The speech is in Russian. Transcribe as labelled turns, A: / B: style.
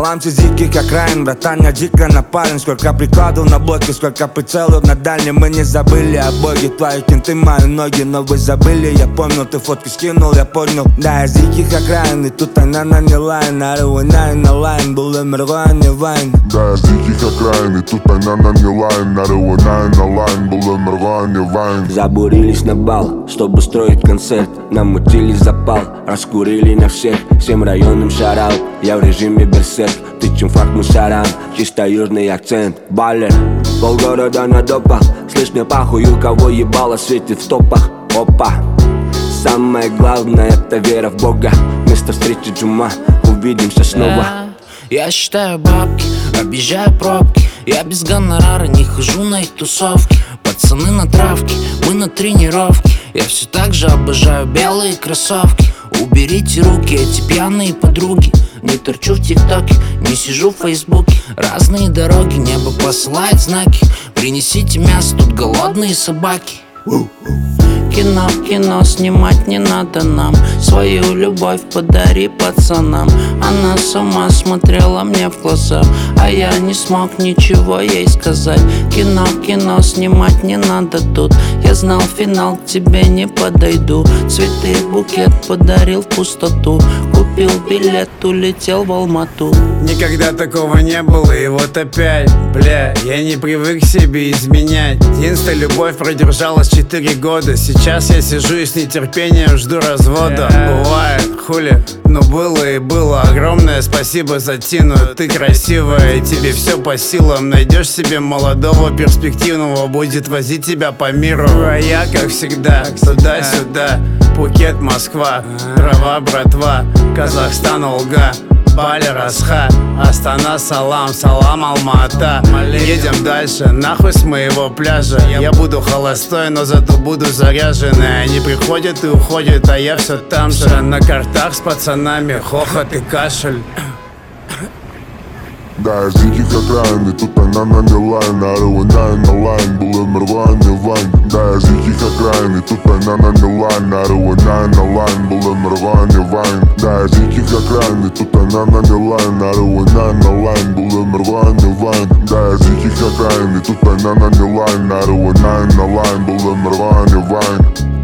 A: Салам с диких окраин, братан, я дико напарен. Сколько прикладов на блоке, сколько прицелов на дальнем. Мы не забыли о боге, твои кенты, мои ноги. Но вы забыли, я помнил, ты фотки скинул, я понял. Да, я с диких окраин, и тут она не лайн. Арыуинайн на лайн, был умерла, не вайн.
B: Да, я с диких окраин, и тут она не лайн. Арыуинайн на лайн, был умерла, не вайн.
C: Забурились на бал, чтобы строить концерт. Намутили запал, раскурили на всех. Всем районам шараут, я в режиме берсерк. Тычем факт мусорам, чисто южный акцент. Баллер, полгорода на допах. Слышь, мне похуй, у кого ебало светит в топах. Опа, самое главное это вера в Бога. Место встречи джума, увидимся снова.
D: Я считаю бабки, объезжаю пробки. Я без гонорара не хожу на их тусовки. Пацаны на травке, мы на тренировке. Я все так же обожаю белые кроссовки. Уберите руки, эти пьяные подруги. Не торчу в ТикТоке, не сижу в Фейсбуке. Разные дороги, небо посылает знаки. Принесите мясо, тут голодные собаки. Кино, кино снимать не надо нам. Свою любовь подари пацанам. Она сама смотрела мне в глаза, а я не смог ничего ей сказать. Кино, кино снимать не надо тут. Я знал финал, к тебе не подойду. Цветы, букет подарил в пустоту. Купил билет, улетел в Алмату.
E: Никогда такого не было, и вот опять, бля, я не привык себе изменять. Единственная любовь продержалась 4 года. Сейчас я сижу и с нетерпением жду развода. Бывает, хули, но было и было. Огромное спасибо за Тину, ты красивая, и тебе все по силам. Найдешь себе молодого, перспективного, будет возить тебя по миру. А я, как всегда, туда-сюда. Пхукет, Москва, трава, братва, Казахстан, Олга, Бали, Расха, Астана, салам, салам, Алма-Ата. Едем дальше, нахуй с моего пляжа. Я буду холостой, но зато буду заряженный. Они приходят и уходят, а я все там же. На картах с пацанами, хохот и кашель.
B: Да, я с диких окраин, и тут она не лайн. Арыуинайн на лайн, был умерла, не вайн. Да, я с диких окраин, и тут она не лайн. Арыуинайн на лайн, был умерла, не вайн. Да, я с диких окраин, и тут она не лайн. Арыуинайн на лайн, был умерла, не вайн. Да, я с диких окраин, и тут она не лайн. Арыуинайн на лайн, был умерла, не вайн.